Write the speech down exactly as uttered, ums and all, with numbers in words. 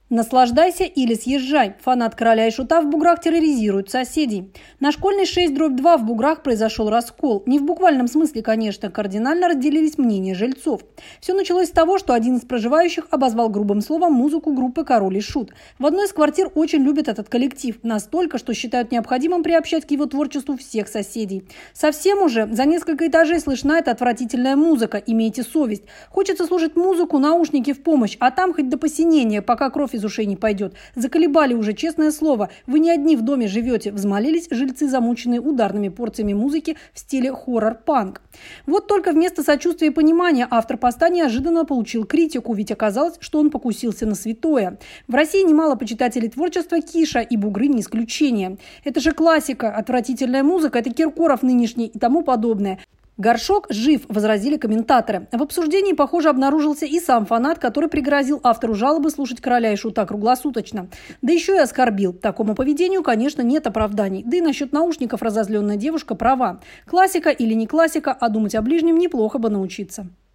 Наслаждайся или съезжай. Фанат «Короля и Шута» в Буграх терроризирует соседей. На Школьной шесть дробь два в Буграх произошел раскол. Не в буквальном смысле, конечно, кардинально разделились мнения жильцов. Все началось с того, что один из проживающих обозвал грубым словом музыку группы «Король и Шут». В одной из квартир очень любят этот коллектив. Настолько, что считают необходимым приобщать к его творчеству всех соседей. Совсем уже за несколько этажей слышна эта отвратительная музыка. Имейте совесть. Хочется слушать музыку, наушники в помощь, а там хоть до посинения, пока кровь из ушей не пойдет. Заколебали уже, честное слово. Вы не одни в доме живете, взмолились жильцы, замученные ударными порциями музыки в стиле хоррор-панк. Вот только вместо сочувствия и понимания автор поста неожиданно получил критику, ведь оказалось, что он покусился на святое. В России немало почитателей творчества Киша, и бугры не исключение. Это же классика, отвратительная музыка, это Киркоров нынешний и тому подобное. «Горшок жив», – возразили комментаторы. В обсуждении, похоже, обнаружился и сам фанат, который пригрозил автору жалобы слушать «Короля и Шута» круглосуточно. Да еще и оскорбил. Такому поведению, конечно, нет оправданий. Да и насчет наушников разозленная девушка права. Классика или не классика, а думать о ближнем неплохо бы научиться.